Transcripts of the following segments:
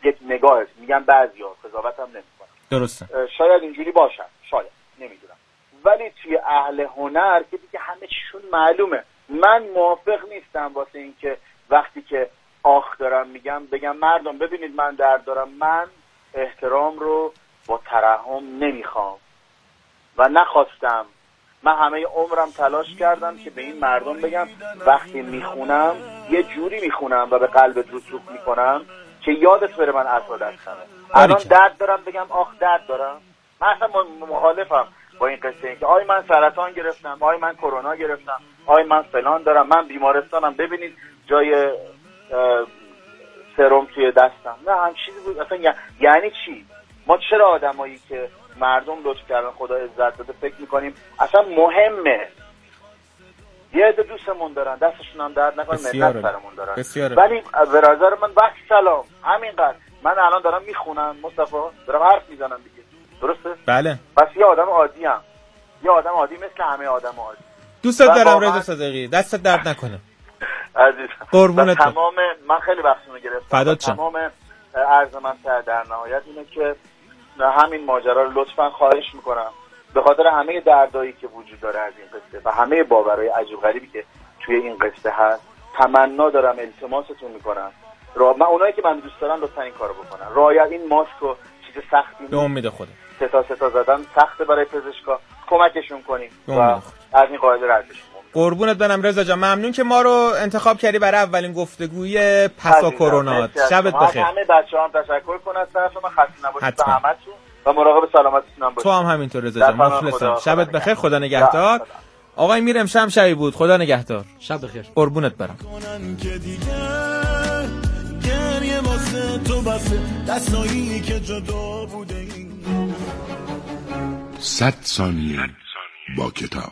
یک نگاه است. میگن بعضیا، قضاوت هم نمی‌کنم. درسته. شاید اینجوری باشن، شاید، نمیدونم. ولی توی اهل هنر که دیگه همه چیشون معلومه. من موافق نیستم واسه این که وقتی که آخ دارم میگم بگم مردم ببینید من درد دارم. من احترام رو با ترحم نمیخوام و نخواستم. من همه عمرم تلاش کردم که به این مردم بگم وقتی میخونم یه جوری میخونم و به قلبت رسوخ میکنم که یادت بره من اسد هستم. الان درد دارم بگم آخ درد دارم. من اصلا مخالفم با این قصه که آی من سرطان گرفتم، آی من کرونا گرفتم، آی من فلان دارم، من بیمارستانم، ببینید جای سرم توی دستم. نه هم چیزی بود اصلا. یعنی چی؟ ما چرا آدمایی که مردم لطف کردن خدا عزت داده فکر میکنیم اصلا مهمه؟ یه عده دوستمون دارن دستشون هم درد نکنه منت سرمون دارن، ولی به نظر من وقت سلام همینقدر. من الان دارم میخونم مصطفی، دارم حرف میزنم دیگه، درسته؟ بله. پس یه آدم عادی ام، یه آدم عادی مثل همه آدم عادی. دوستت دارم رضا صادقی، دستت درد نکنه عزیزم. قربونت. تمام من خیلی وقتونو گرفتم. فدات شم. تمام عرض من در نهایت اینه که همین ماجرا رو لطفاً خواهش میکنم به خاطر همه دردایی که وجود داره از این قصه و همه باورهای عجیب غریبی که توی این قصه هست، تمنا دارم، التماستون میکنم من اونایی که من دوست دارم لطفاً این کارو بکنن. رعایت این ماسک و چیز سختی به امید خدا ستا زدن سخته برای پزشکا، کمکشون کنیم و از این قاعده رد بشیم. قربونت برم رضا جان، ممنون که ما رو انتخاب کردی برای اولین گفتگوی پسا کرونا. شبت بخیر. همه بچه‌ها هم تشکر کنم از طرف من، خسته نباشید به همتون و مراقب سلامتیتون هم باشید. تو هم همینطور رضا جان، مخلصم. شبت بخیر، خدا نگهدار. آقای میر امشب شبی بود، خدا نگهدار. شب بخیر. قربونت برم. گریه واسه تو بسه دستایی که جدا بوده. 100 ثانیه با کتاب.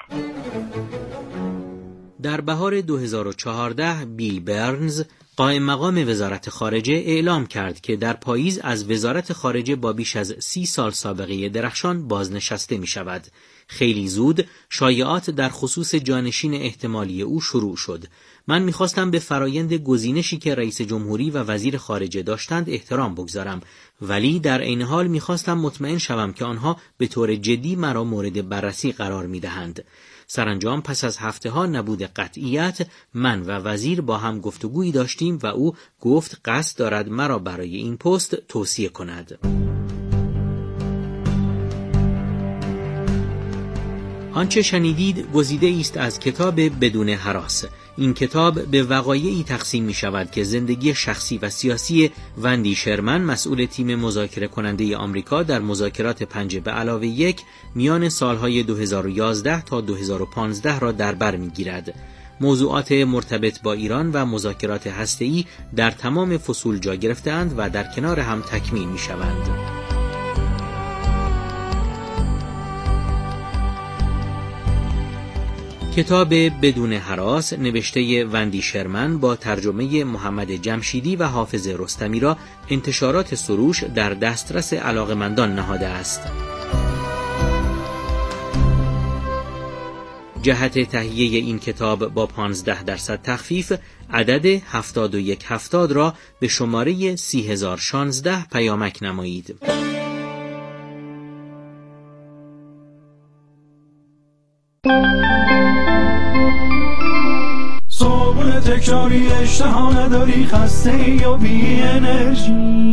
در بهار 2014 بیل برنز قائم مقام وزارت خارجه اعلام کرد که در پاییز از وزارت خارجه با بیش از 30 سال سابقه درخشان بازنشسته می شود. خیلی زود شایعات در خصوص جانشین احتمالی او شروع شد. من می‌خواستم به فرایند گزینشی که رئیس جمهوری و وزیر خارجه داشتند احترام بگذارم، ولی در عین حال می‌خواستم مطمئن شوم که آنها به طور جدی مرا مورد بررسی قرار می‌دهند. سرانجام پس از هفته‌ها نبود قطعیت، من و وزیر با هم گفتگویی داشتیم و او گفت قصد دارد مرا برای این پست توصیه کند. آنچه شنیدید گزیده است از کتاب بدون هراس. این کتاب به وقایعی تقسیم می شود که زندگی شخصی و سیاسی وندی شرمن، مسئول تیم مذاکره کننده آمریکا در مذاکرات 5+1 میان سالهای 2011 تا 2015 را در بر می گیرد. موضوعات مرتبط با ایران و مذاکرات هسته‌ای در تمام فصول جا گرفته‌اند و در کنار هم تکمیل می شوند. کتاب بدون هراس نوشته وندی شرمن با ترجمه محمد جمشیدی و حافظ رستمی را انتشارات سروش در دسترس علاقه‌مندان نهاده است. جهت تهیه این کتاب با 15% تخفیف عدد 7170 را به شماره 30016 پیامک نمایید. صبح تکراری اشتها نداری، خسته یا بی انرژی،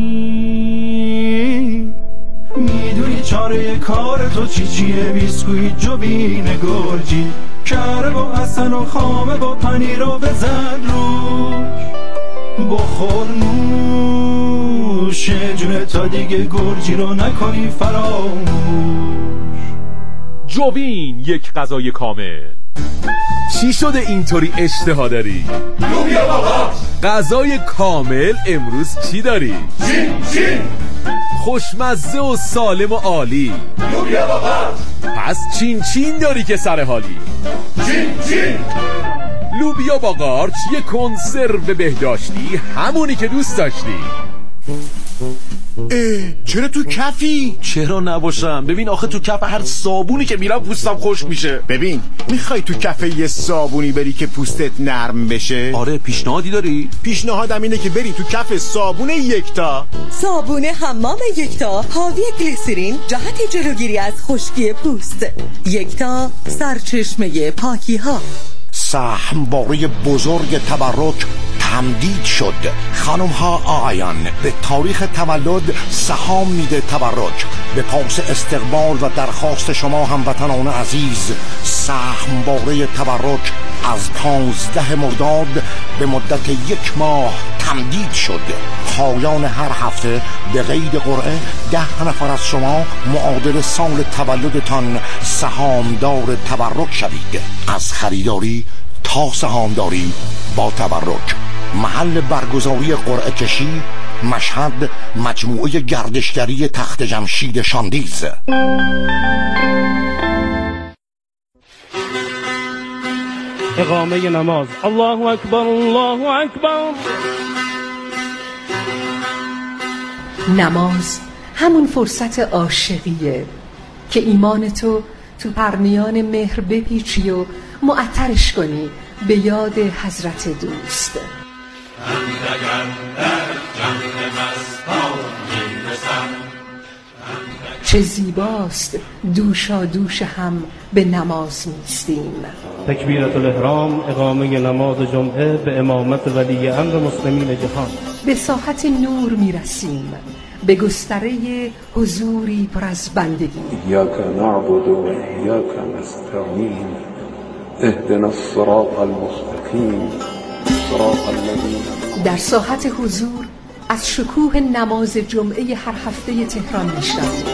میدونی چاره کار تو چیه؟ بیسکویت جوین گرجی، کره با حسن و خامه با پنیر رو بزن روش، بخور نوش جونه تا دیگه گرجی رو نکنی فراموش. جوین، یک غذای کامل. چی شده اینطوری اشتها داری؟ لوبیا بابا. غذای کامل امروز چی داری؟ چین. خوشمزه و سالم و عالی. لوبیا بابا. پس چین داری که سر حالی. چین. لوبیا با قارچ، یه کنسرو بهداشتی، همونی که دوست داشتی. چرا تو کفی؟ چرا نباشم؟ ببین آخه تو کف هر صابونی که میرم پوستم خشک میشه. ببین میخوای تو کف یه صابونی بری که پوستت نرم بشه؟ آره، پیشنهادی داری؟ پیشنهادم اینه که بری تو کف صابون یکتا. صابون حمام یکتا حاوی گلیسرین جهت جلوگیری از خشکی پوست. یکتا سرچشمه پاکی ها. سهم باره بزرگ تبرک تمدید شد. خانم ها آقایان، به تاریخ تولد سهام میده تبرک. به پاس استقبال و درخواست شما هموطنان عزیز، سهم باره تبرک از 15 مرداد به مدت 1 ماه تمدید شد. پایان هر هفته به قید قرعه 10 نفر از شما معادل سال تولدتان سهامدار تبرک شوید. از خریداری تا سهامداری با تبرک. محل برگزاری قرعه کشی مشهد، مجموعه گردشگری تخت جمشید شاندیز. اقامه نماز. الله اکبر الله اکبر. نماز همون فرصت عاشقیه که ایمان تو پرنیان مهر بپیچی و معطرش کنی به یاد حضرت دوست. چه زیباست دوشا دوش هم به نماز میستیم. تکبیرت الاحرام، اقامه نماز جمعه به امامت ولی امر مسلمین جهان. به ساحت نور میرسیم، به گستره حضوری پر از بندگی. ایاک نعبد و ایاک نستعین، اهدنا الصراط المستقیم، صراط الذین. در ساحت حضور از شکوه نماز جمعه هر هفته تهران میشنویم.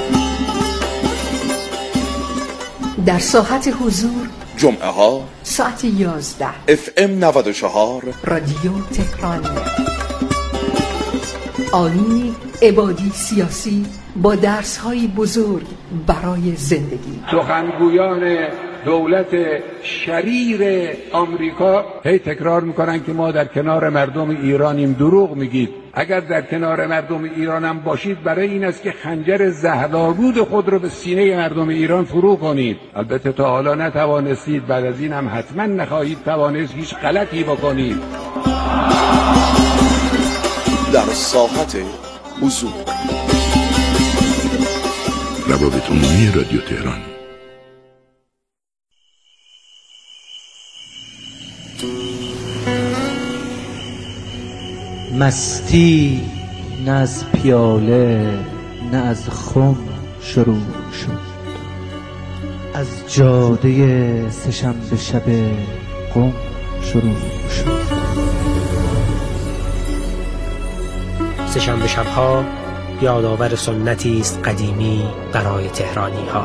در ساحت حضور جمعه ها ساعت 11 FM 94 رادیو تهران. آیینی عبادی سیاسی با درس‌های بزرگ برای زندگی. سخنگویان دولت شریر آمریکا هی تکرار میکنن که ما در کنار مردم ایرانیم. دروغ میگید. اگر در کنار مردم ایرانم باشید برای این است که خنجر زهرآلود خود رو به سینه مردم ایران فرو کنید. البته تا حالا نتوانستید، بعد از این هم حتما نخواهید توانست هیچ غلطی بکنید. در ساحت حضور روابط عمومی رادیو تهران. مستی نه از پیاله نه از خم شروع شد، از جاده سه‌شنبه شب قم شروع شد. سه‌شنبه شب‌ها یادآور سنتی است قدیمی برای تهرانی‌ها.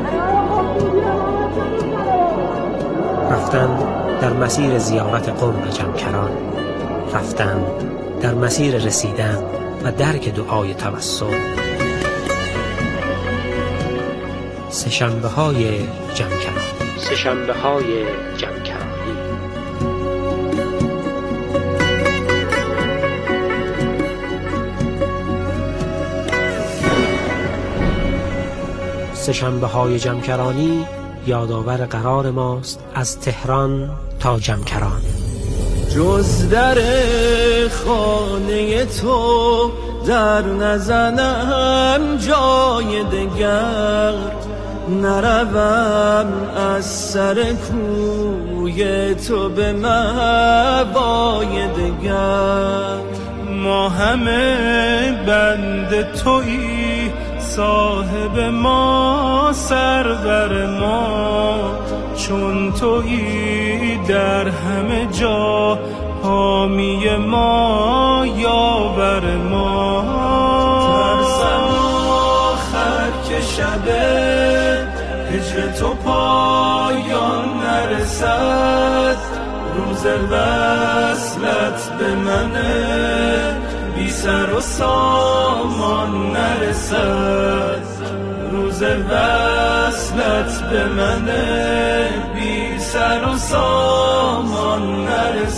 رفتن در مسیر زیارت قم و جمکران، رفتن در مسیر رسیدن و درک دعای توسل. سه‌شنبه‌های جمکران، سه‌شنبه‌های جمکرانی. سه‌شنبه‌های جمکرانی یادآور قرار ماست از تهران تا جمکران. جز در خانه تو در نزنم جای دگر، نروم از سر کوی تو به مأوای دگر. ما همه بند تویی، صاحب ما سرور ما، چون تویی در همه جا حامی ما یاور ما. ترسم آخر که شب هجر تو پایان نرسد، روز وصلت به من بی سر و سامان نرسد، روز وصلت به من بی سر و سامان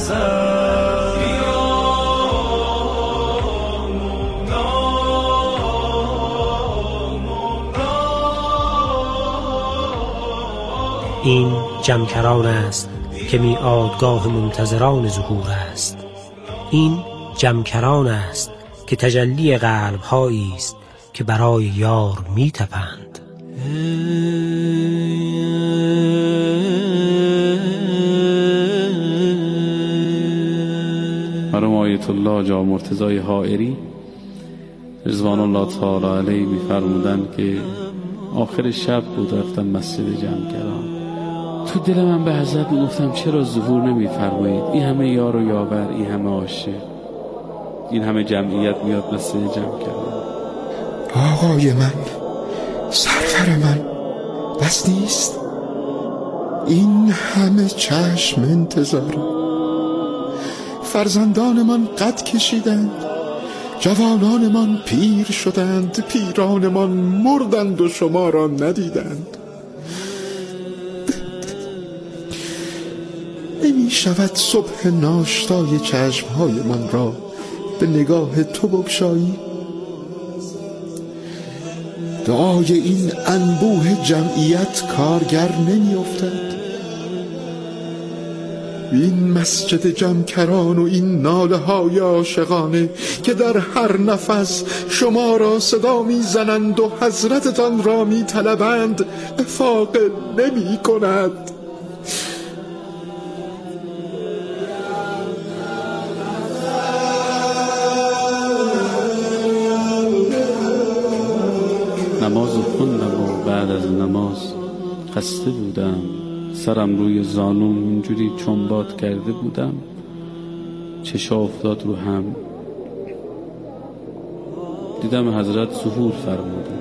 نرسد. یا مولا این جمکران است که میعادگاه منتظران ظهور است. این جمکران است که تجلی قلب‌هایی است که برای یار می‌تپند. مرحوم آیت الله حاجی مرتضی حائری رضوان الله تعالی علیه می‌فرمودند که آخر شب بود رفتم مسجد جمکران. تو دل من به حضرت گفتم چرا ظهور نمی‌فرمایید؟ این همه یار و یاور، این همه عاشق، این همه جمعیت میاد مسجد جمکران. آقای من، سرور من، بس نیست؟ این همه چشم انتظاره. فرزندان من قد کشیدند، جوانان من پیر شدند، پیران من مردند و شما را ندیدند. نمی شود صبح ناشتای چشمهای من را به نگاه تو بگشایی؟ دعای این انبوه جمعیت کارگر نمی افتد؟ این مسجد جمکران و این ناله های عاشقانه که در هر نفس شما را صدا می زنند و حضرتتان را می طلبند افاقه نمی کند. نماز خوندم و بعد از نماز خسته بودم، سرم روی زانوم اینجوری چنبات کرده بودم، چشا افتاد رو هم، دیدم حضرت ظهور فرمودن،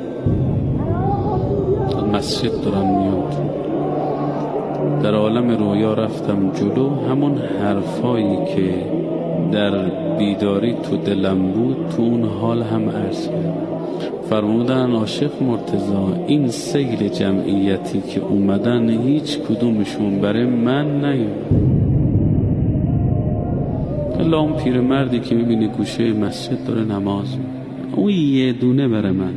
مسجد دارم میاد. در عالم رویا رفتم جلو، همون حرفایی که در بیداری تو دلم بود تو اون حال هم عرض کردم. فرمودن عاشق مرتضی این سیل جمعیتی که اومدن هیچ کدومشون برای من نیومد، الا اون پیرمردی که میبینی گوشه مسجد داره نماز می‌خونه، اون یه دونه برای من.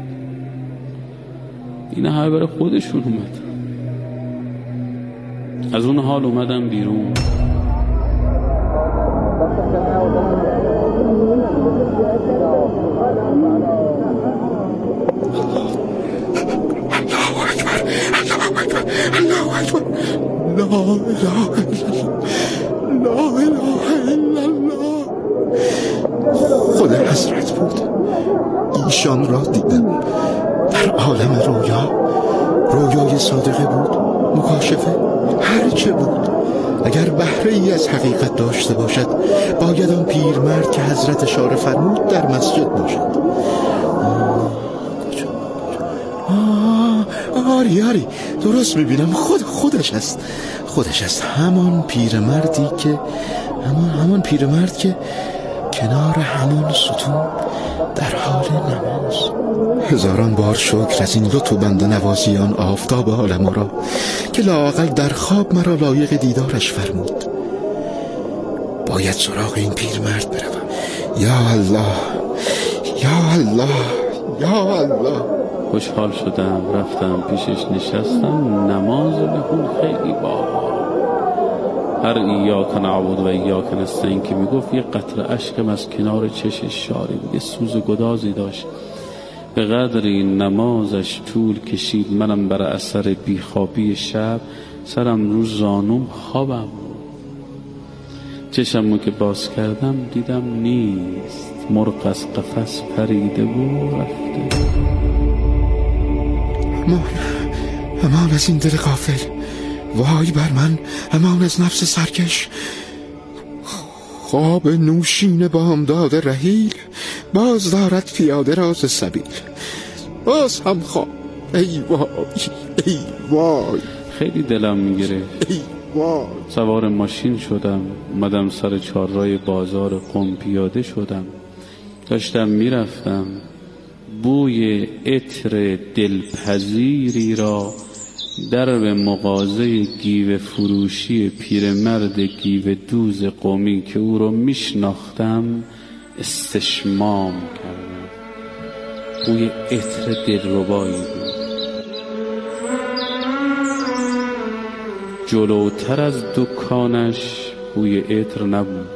اینا همه برای خودشون اومدن. از اون حال اومدم بیرون. الله اکبر، لا اله الا الله. خود حضرت بود، ایشان را دیدم در عالم رویا. رویای صادقه بود، مکاشفه، هر چه بود. اگر بهره ای از حقیقت داشته باشد باید آن پیرمرد که حضرت اشاره فرمود در مسجد باشد. آری درست میبینم، خودش است همان پیرمرد که کنار همان ستون در حال نماز. هزاران بار شکر از این لطف و بنده نوازی آن آفتاب عالم را که لااقل در خواب مرا لایق دیدارش فرمود. باید سراغ این پیرمرد بروم. یا الله یا الله یا الله. خوشحال شدم، رفتم پیشش نشستم، نماز بخون خیلی باحال. هر ایاک نعبد و ایاک نستعین که میگفت یه قطره اشکم از کنار چشش شارید، یه سوز و گدازی داشت. به قدر این نمازش طول کشید، منم بر اثر بیخوابی شب سرم رو زانوم خوابم. چشمو که باز کردم دیدم نیست، مرغ از قفس پریده و رفته. امان از این دل غافل، وای بر من، امان از نفس سرکش. خواب نوشین بامداد رحیل، باز دارد پیاده راز سبیل. باز هم خواب، ای وای ای وای. خیلی دلم میگیره. ای وای. سوار ماشین شدم، اومدم سر چهارراه بازار قم پیاده شدم. داشتم میرفتم، بوی عطر دلپذیری را در به مغازه گیوه فروشی پیرمرد گیوه دوز قومی که او را میشناختم استشمام کردم. بوی عطر دلربایی بود. جلوتر از دکانش بوی عطر نبود،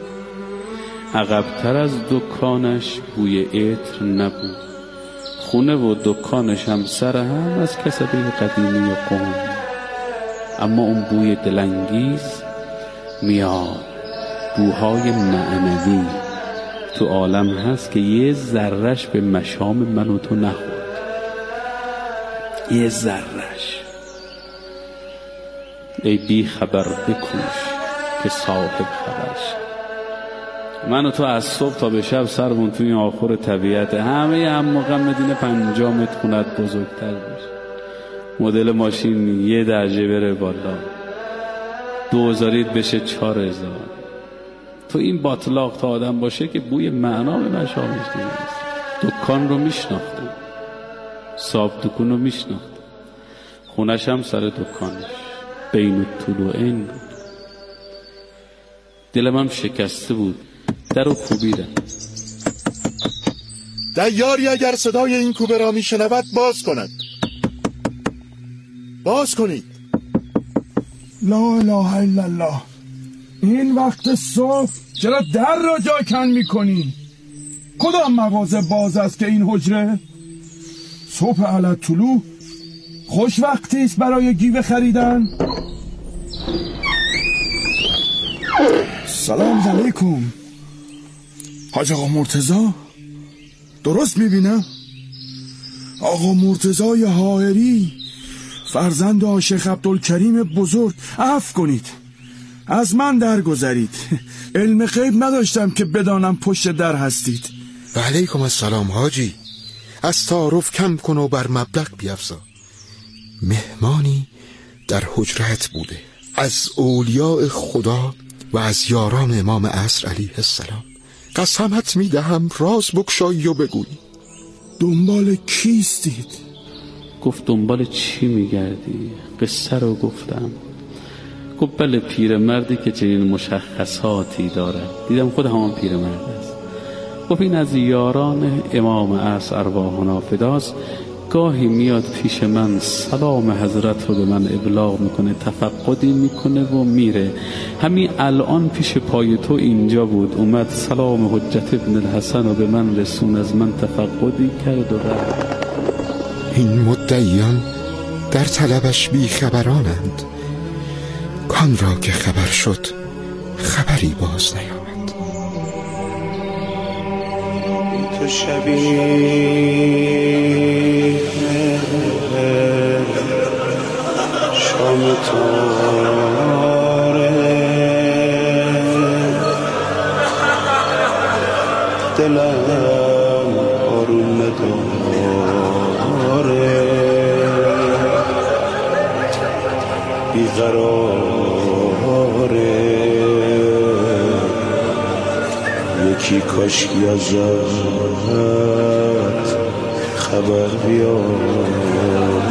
عقبتر از دکانش بوی عطر نبود. خونه و دکانش هم سر هم از کسبه قدیمی قوم، اما اون بوی دلانگیز میاد، بوهای معنوی تو عالم هست که یه ذرهش به مشام من و تو نخورد، یه ذرهش. ای بی خبر بکوش که صاحب خبرش. من و تو از صبح تا به شب سرمون توی آخر طبیعت، همه هم موقع مدینه 50 متر خونت بزرگتر بشه، مدل ماشین 1 درجه بره بالا، 2000 بشه 4000. تو این باطلاق تا آدم باشه که بوی معنا به مشامش نیست. دکان رو میشناختم، صاحب دکان رو میشناختم، خونش هم سر دکانش، بین الطلوعین بود. دلم هم شکسته بود، در رو کوبیدم. دیاری اگر صدای این کوبه را میشنود باز کند. باز کنید. لا اله الا الله. این وقت صبح چرا در را جا کن میکنی؟ کدام مغازه باز است که این حجره؟ صبح علی طلوع خوش وقتی است برای گیوه خریدن. سلام علیکم. حاج آقا مرتضی درست میبینم؟ آقا مرتضی حائری، فرزند آقا شیخ عبدالکریم بزرگ. عفو کنید، از من درگذرید. علم غیب نداشتم که بدانم پشت در هستید. و علیکم السلام حاجی. از تعارف کم کن و بر مبلغ بیفزا. مهمانی در حجرت بوده، از اولیاء خدا و از یاران امام عصر علیه السلام. قسمت میدهم راز بگشایی و بگویی. دنبال کیستید؟ گفت دنبال چی میگردی؟ قصه رو گفتم. گفت بله، پیرمردی که چنین مشخصاتی داره. دیدم خود همان پیرمرد است. گفت این از یاران امام عصر ارواحنا فداست، گاهی میاد پیش من، سلام حضرت رو به من ابلاغ میکنه، تفقدی میکنه و میره. همین الان پیش پای تو اینجا بود، اومد سلام حجت ابن الحسن رو به من رسون، از من تفقدی کرد و رفت. این مدعیان در طلبش بی خبرانند، کان را که خبر شد خبری باز نیامد. تو شبیه شام تاره، دلم آروم نداره، بیقراره، یکی کاشکی ازت خبر بیاد.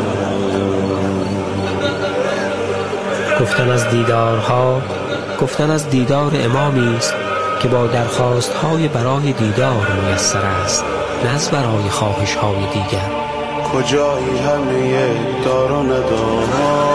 گفتن از دیدارها، گفتن از دیدار امامی است که با درخواست‌های برای دیدار میسر است، نه از برای خواهش‌های دیگر. کجایی همه دار و ندار؟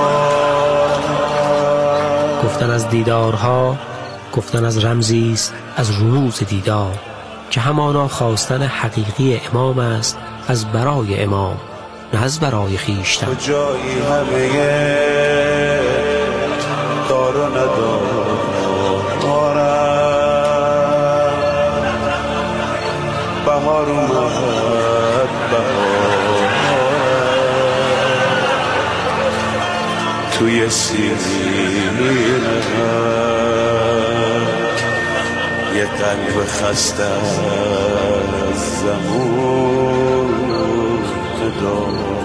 گفتن از دیدارها، گفتن از رمزی است از رموز دیدار که همانا خواستن حقیقی امام است، از برای امام نه از برای خویشتن. کجایی همه دار و ندار؟ بهار اومد، بهار توی سینه، یه قلب خسته از زمان دار.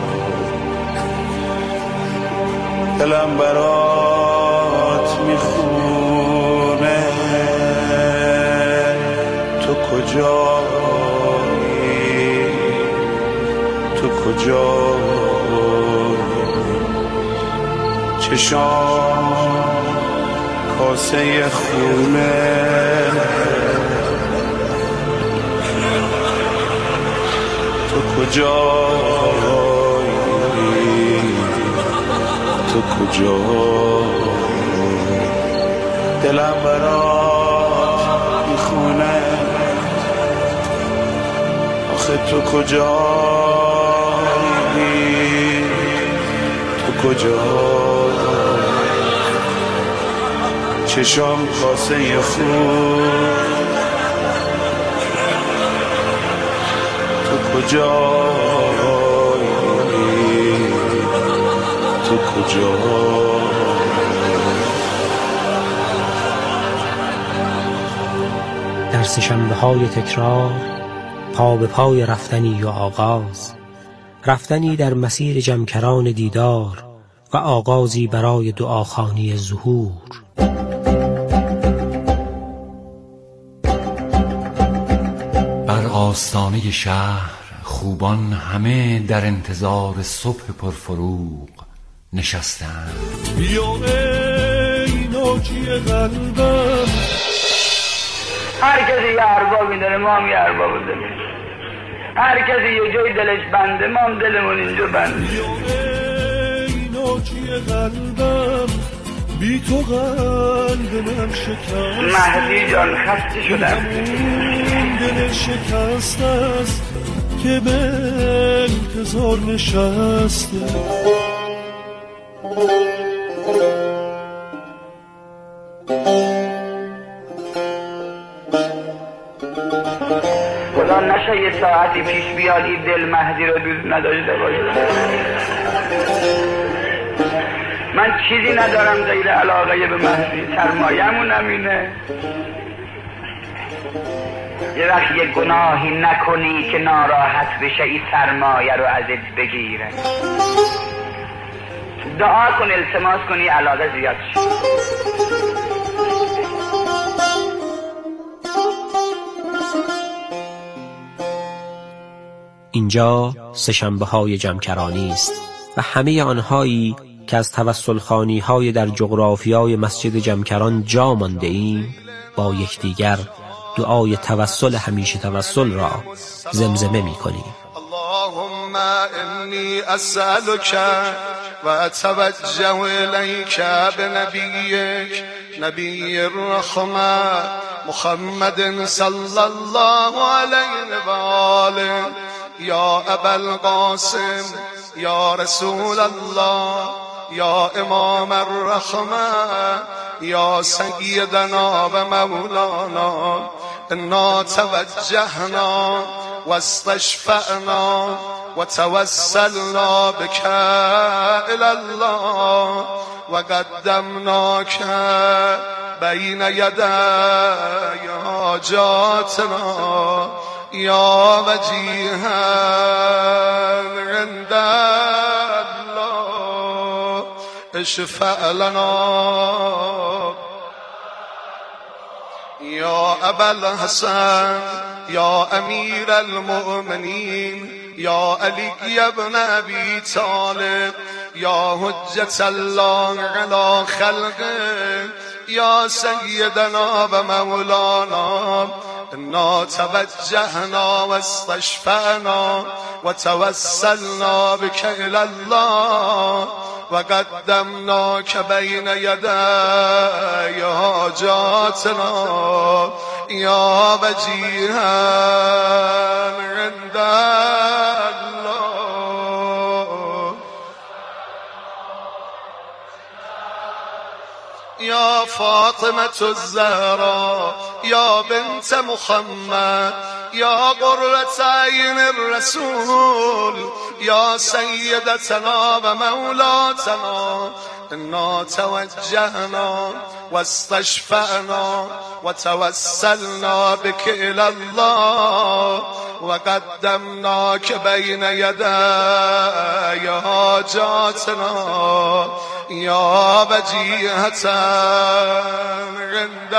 دلم برات میخونه، تو کجایی، تو کجایی؟ چشام کاسه خونه، تو کجایی؟ تو کجا دلم برات میخونه آخه تو کجایی تو کجا چشام کاسه خون تو کجایی تو کجا در سه‌شنبه‌های تکرار پا به پای رفتنی و آغاز، رفتنی در مسیر جمکران دیدار و آغازی برای دعاخوانی ظهور. بر آستانه شهر خوبان همه در انتظار صبح پرفروغ نشستند. بیا ای ناجی قلبم، هر کسی یه اربابی داره، ما هم یه ارباب داریم. هر کسی یه جای دلش بنده، ما هم دلمون اینجا بنده. بیا ای ناجی قلبم، بی تو قلب من شکست. مهدی جان خسته شدم، دل شکست است که به انتظار نشسته. خدا نشه یه ساعتی پیش بیاد این دل مهدی رو دوست نداشته باشه. من چیزی ندارم غیر علاقه به مهدی، سرمایه‌مون همینه. یه وقت یه گناهی نکنی که ناراحت بشه این سرمایه رو ازت بگیره. دعا کن، التماس کنی علاقه زیاد شه. اینجا سه‌شنبه‌های جمکرانی است و همه آنهایی که از توسلخوانی‌های در جغرافیای مسجد جمکران جا مانده ایم با یکدیگر دعای توسل همیشه توسل را زمزمه می‌کنیم. اللهم انی اسألک و اتوجه الیک بنبیک نبی الرحمة محمد صلی الله علیه و آله یا ابا القاسم یا رسول الله یا امام الرحمة یا سیدنا و مولانا انا توجهنا و استشفعنا و توسلنا بك الى الله و قدمناک بین یدی حاجاتنا یا وجیها عند الله اشفع لنا یا ابا الحسن یا امیر المؤمنین یا علی ابن ابی طالب یا حجت الله علی خلقه یا سیدنا و مولانا انا توجهنا و استشفعنا و توسلنا بك الى الله و قدمناک بین یدی حاجاتنا یا وجیها عند الله یا فاطمة الزهراء یا بنت محمد یا قرة عین الرسول یا سیدتنا و مولاتنا انا توجهنا و استشفعنا و توسلنا بك الى الله و قدمناک بین یدی حاجاتنا یا وجیهة عند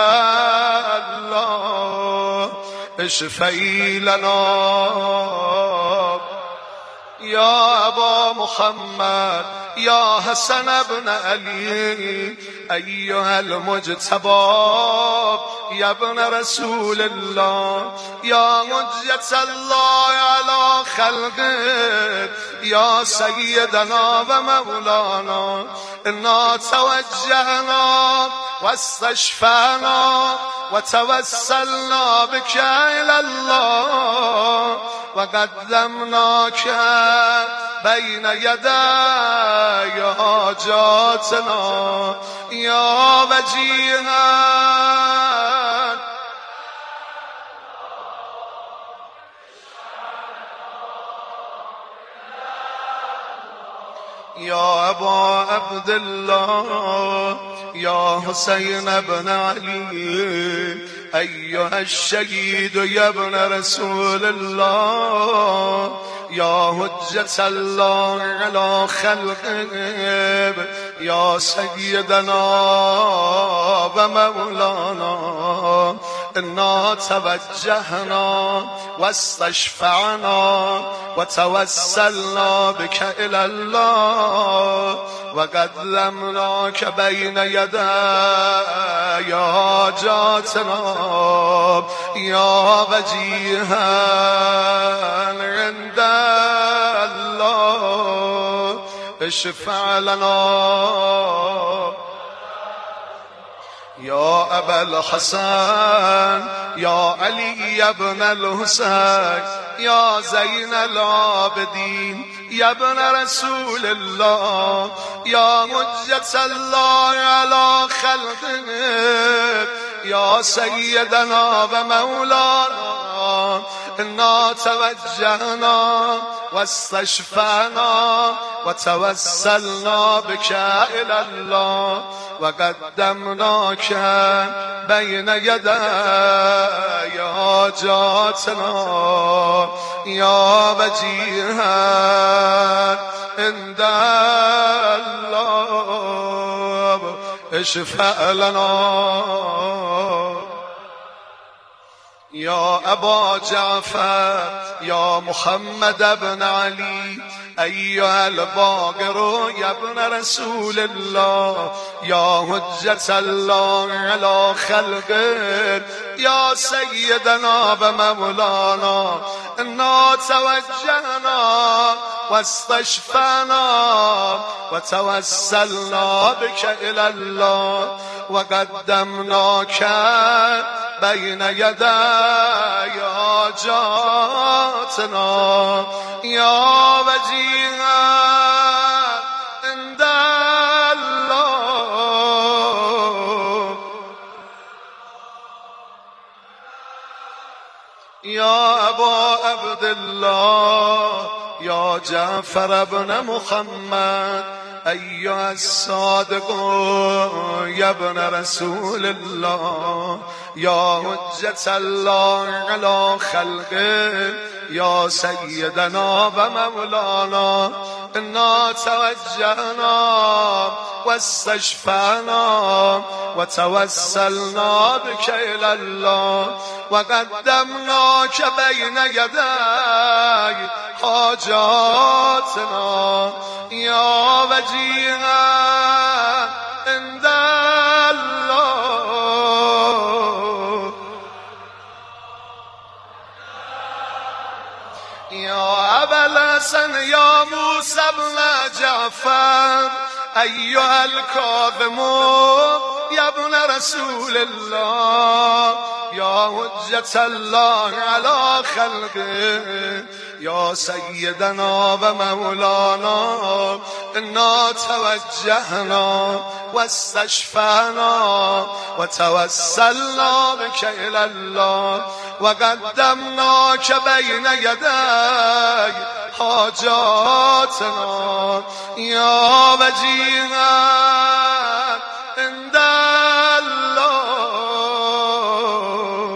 الله اشفعی لنا یا ابا محمد یا حسن ابن علی ایها المجتبی یا ابن رسول الله یا حجة الله علی خلقه یا سیدنا و مولانا انا توجهنا واستشفعنا وتوسلنا بك إلى الله وقدمناك بين يدي حاجاتنا يا وجيها يا أبا عبد الله يا حسين بن علي أيها الشهيد يا ابن رسول الله يا حجة الله على خلقه يا سيدنا ومولانا إنا توجهنا واستشفعنا وتوسلنا بك إلى الله وقدمناك بين يدي حاجاتنا يا وجيها عند الله اشفع لنا يا أبا الحسن يا علي بن الحسين يا زين العابدين يا ابن رسول الله يا حجة الله على خلقه يا سيدنا ومولانا إنا توجهنا واستشفعنا وتوسلنا بك إلى الله وقدمناك بين يدي حاجاتنا يا وجيها عند الله اشفع لنا يا أبا جعفر يا محمد بن علي أيها الباقر يا ابن رسول الله يا حجة الله على خلقه يا سيدنا ومولانا إنا توجهنا واستشفعنا وتوسلنا بك إلى الله وقدمناك بين يدي حاجاتنا يا وجيها عند الله يا أبا عبد الله يا جعفر بن محمد أيها الصادق يا ابن رسول الله يا حجة الله على خلقه يا سيدنا ومولانا إنا توجهنا واستشفعنا وتوسلنا بك إلى الله وقدمناك بين يدي حاجاتنا يا وجيها عند الله يا أبا الحسن يا موسى بن جعفر أيها الكاظم يا ابن رسول الله يا حجة الله على خلقه يا سيدنا ومولانا إنا توجهنا واستشفعنا وتوسلنا بك إلى الله وقدمناك بين يدي حاجاتنا يا وجيها عند الله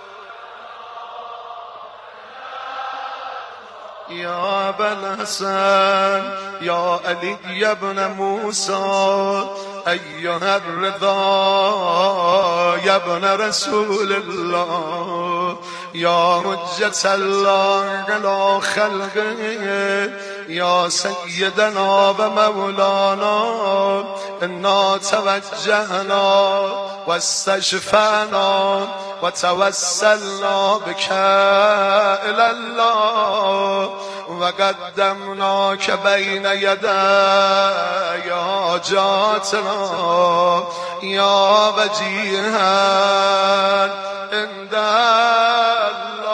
يا أبا الحسن يا علي يا ابن موسى أيها الرضا يا ابن رسول الله يا حجة الله على خلقه یا سیدنا و مولانا انا توجهنا و استشفعنا و توسلنا بک الی الله و قدمناک بین یدی حاجاتنا یا وجیها عند الله.